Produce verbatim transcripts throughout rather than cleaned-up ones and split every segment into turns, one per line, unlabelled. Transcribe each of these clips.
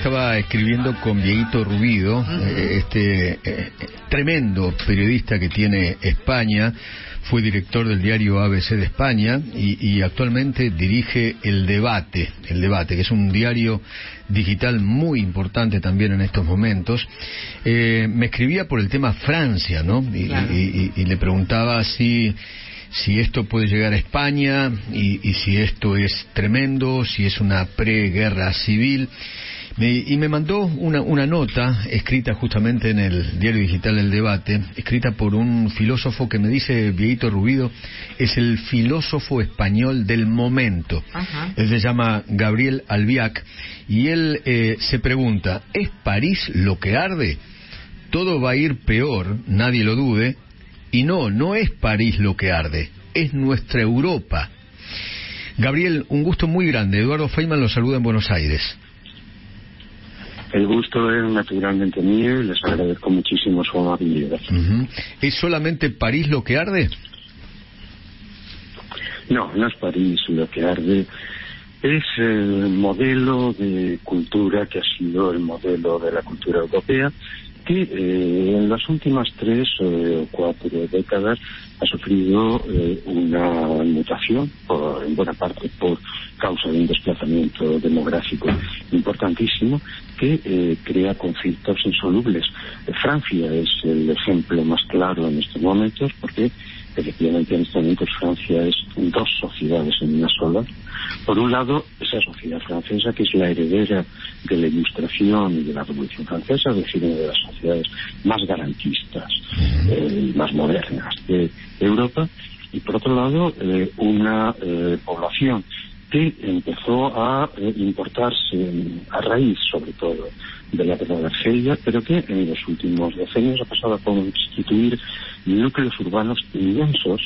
estaba escribiendo con Dieguito Rubido, uh-huh. eh, este eh, tremendo periodista que tiene España. Fue director del diario A B C de España y, y actualmente dirige El Debate, El Debate, que es un diario digital muy importante también en estos momentos. Eh, me escribía por el tema Francia, ¿no? Y, claro. y, y, y le preguntaba si, si esto puede llegar a España y, y si esto es tremendo, si es una preguerra civil. Me, y me mandó una, una nota escrita justamente en el diario digital El Debate, escrita por un filósofo que me dice, Dieguito Rubido, es el filósofo español del momento. Ajá. Él se llama Gabriel Albiac y él eh, se pregunta, ¿es París lo que arde? Todo va a ir peor, nadie lo dude, y no, no es París lo que arde, es nuestra Europa. Gabriel, un gusto muy grande. Eduardo Feynman lo saluda en Buenos Aires.
El gusto es naturalmente mío y les agradezco muchísimo su amabilidad.
Uh-huh. ¿Es solamente París lo que arde?
No, no es París lo que arde. Es el modelo de cultura que ha sido el modelo de la cultura europea, que eh, en las últimas tres o eh, cuatro décadas ha sufrido eh, una mutación, por, en buena parte por causa de un desplazamiento demográfico importantísimo que eh, crea conflictos insolubles. Eh, Francia es el ejemplo más claro en estos momentos porque efectivamente en estos momentos Francia es dos sociedades en una sola. Por un lado, esa sociedad francesa que es la heredera de la Ilustración y de la Revolución Francesa, es decir, una de las sociedades más garantistas y eh, más modernas de Europa, y por otro lado, eh, una eh, población que empezó a eh, importarse a raíz, sobre todo, de la guerra de Argelia, pero que en los últimos decenios ha pasado a constituir núcleos urbanos inmensos,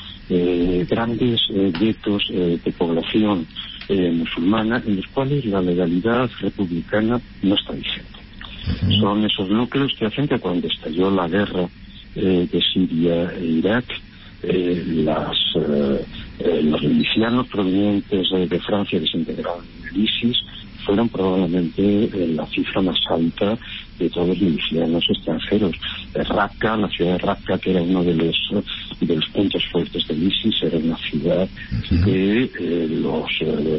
eh, grandes eh, guetos eh, de población eh, musulmana, en los cuales la legalidad republicana no está vigente. Uh-huh. Son esos núcleos que hacen que cuando estalló la guerra eh, de Siria e Irak, eh, las, eh, eh, los milicianos provenientes eh, de Francia que se integraron en el ISIS fueron probablemente eh, la cifra más alta de todos los milicianos extranjeros. Raqqa, la ciudad de Raqqa, que era uno de los de los puntos fuertes del ISIS, era una ciudad uh-huh. de eh, los eh,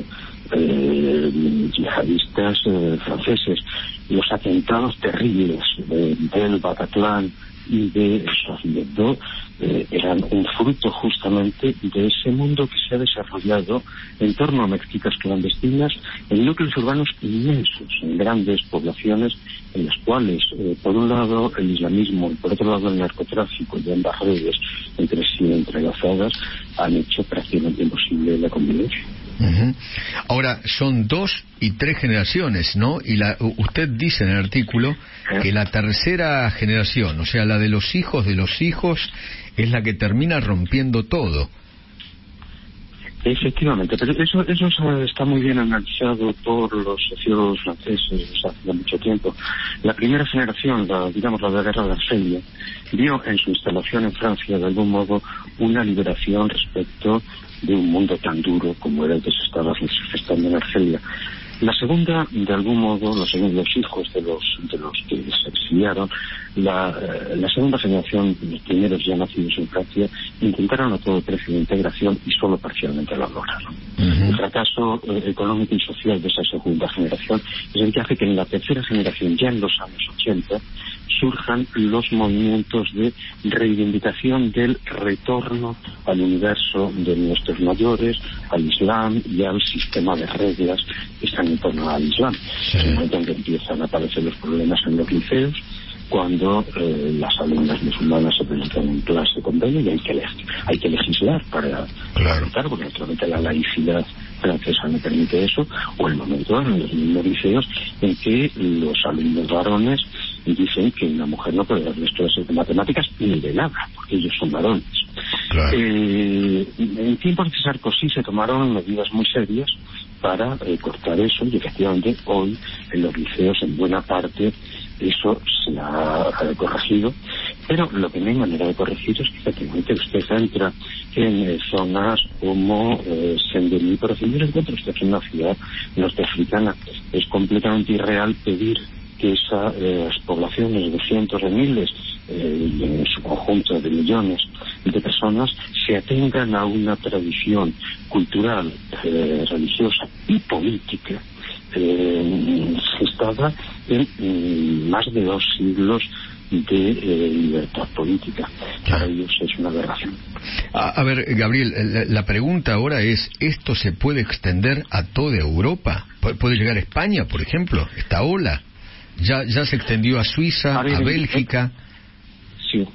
eh, yihadistas eh, franceses. Los atentados terribles de, del Bataclan y de Charlie-Hebdo eh, eran un fruto justamente de ese mundo que se ha desarrollado en torno a mezquitas clandestinas en núcleos urbanos inmensos, en grandes poblaciones en las cuales, eh, por un lado, el islamismo y por otro lado el narcotráfico y ambas redes entre sí entrelazadas han hecho prácticamente imposible la convivencia.
Uh-huh. Ahora, son dos y tres generaciones, ¿no? Y la, usted dice en el artículo que la tercera generación, o sea, la de los hijos de los hijos, es la que termina rompiendo todo.
Efectivamente, pero eso, eso está muy bien analizado por los sociólogos franceses hace mucho tiempo. La primera generación, la, digamos la de la guerra de Argelia, vio en su instalación en Francia, de algún modo, una liberación respecto de un mundo tan duro como era el que se estaba gestando en Argelia. La segunda, de algún modo, los, los hijos de los de los que se exiliaron, la, la segunda generación, los primeros ya nacidos en Francia, intentaron a todo precio de integración y solo parcialmente lo lograron. Uh-huh. El fracaso eh, económico y social de esa segunda generación es el que hace que en la tercera generación, ya en los años ochenta, surjan los movimientos de reivindicación del retorno al universo de nuestros mayores, al Islam y al sistema de reglas que están en torno al Islam. Sí. Es el momento en que empiezan a aparecer los problemas en los liceos, cuando eh, las alumnas musulmanas se presentan en clase con velo y hay que, hay que legislar para
claro.
evitar, porque naturalmente la laicidad francesa no permite eso, o el momento en los mismos liceos en que los alumnos varones dicen que una mujer no puede darles clases de matemáticas ni de nada, porque ellos son varones.
Claro.
Eh, en tiempos de Sarkozy se tomaron medidas muy serias para eh, cortar eso, y efectivamente hoy en los liceos en buena parte eso se ha eh, corregido, Pero lo que no hay manera de corregir es que efectivamente usted entra en eh, zonas como eh, Saint-Denis, por ejemplo, se encuentra usted en una ciudad norteafricana. Es completamente irreal pedir que esas eh, poblaciones de cientos de miles, eh, y en su conjunto de millones de personas, se atengan a una tradición cultural, eh, religiosa y política eh, gestada en, en más de dos siglos de eh, libertad política. Para ellos es una aberración.
A, a ver, Gabriel, la, la pregunta ahora es, ¿esto se puede extender a toda Europa? ¿Pu- ¿Puede llegar a España, por ejemplo, esta ola? ¿Ya, ya se extendió a Suiza, a, ver, a Bélgica?
Sí.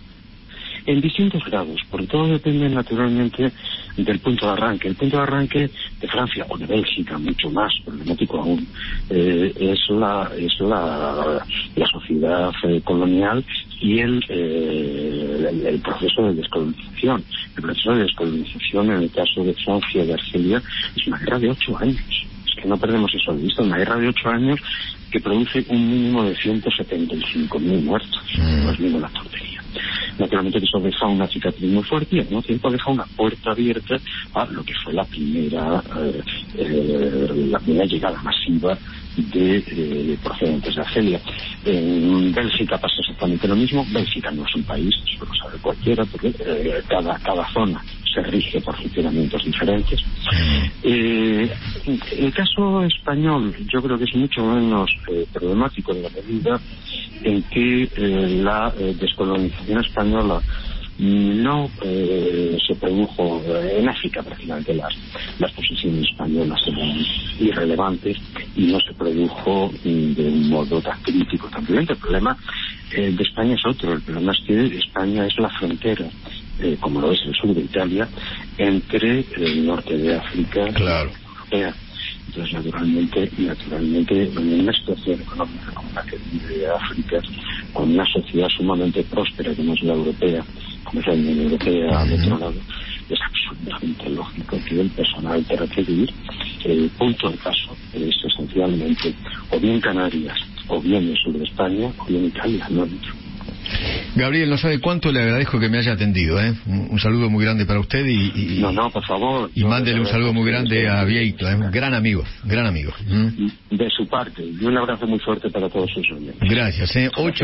En distintos grados, porque todo depende naturalmente del punto de arranque. El punto de arranque de Francia o de Bélgica, mucho más problemático aún, eh, es la es la, la sociedad eh, colonial y el, eh, el, el proceso de descolonización. El proceso de descolonización en el caso de Francia y de Argelia es una guerra de ocho años. Es que no perdemos eso de vista, una guerra de ocho años que produce un mínimo de ciento setenta y cinco mil muertos. No es ninguna tontería. Naturalmente que eso deja una cicatriz muy fuerte y al mismo tiempo deja una puerta abierta a lo que fue la primera eh, eh, la primera llegada masiva de eh, procedentes de Argelia. En Bélgica pasa exactamente lo mismo. Bélgica no es un país, eso lo sabe cualquiera, porque eh, cada, cada zona se rige por funcionamientos diferentes. Eh, el caso español yo creo que es mucho menos eh, problemático en la medida en que eh, la eh, descolonización española no eh, se produjo eh, en África. Prácticamente las, las posesiones españolas eran irrelevantes y no se produjo mm, de un modo tan crítico, tan violento. El problema eh, de España es otro. El problema es que España es la frontera, eh, como lo es el sur de Italia, entre el norte de África
claro.
y la Europea. Entonces, naturalmente, naturalmente, en una situación económica como la que vive África, con una sociedad sumamente próspera como es la europea, como es la Unión Europea al otro lado, es absolutamente lógico que el personal tenga que vivir. El punto de paso es esencialmente o bien Canarias, o bien el sur de España, o bien Italia, no dentro.
Gabriel, no sabe cuánto le agradezco que me haya atendido, ¿eh? Un, un saludo muy grande para usted y... y
no, no, por favor.
Y mándele un saludo muy grande a Vieito, ¿eh? Un gran amigo, gran amigo.
¿Mm? De su parte, y un abrazo muy fuerte para todos sus oyentes.
Gracias, ¿eh? Ocho